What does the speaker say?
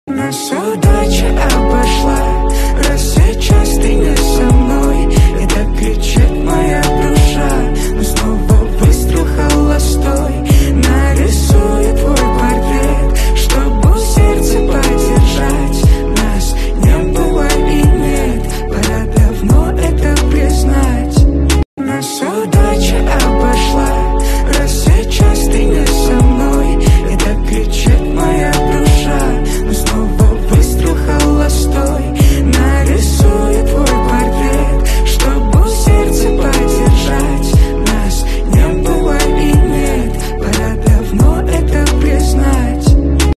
Нас удача обошла, раз сейчас ты не со мной.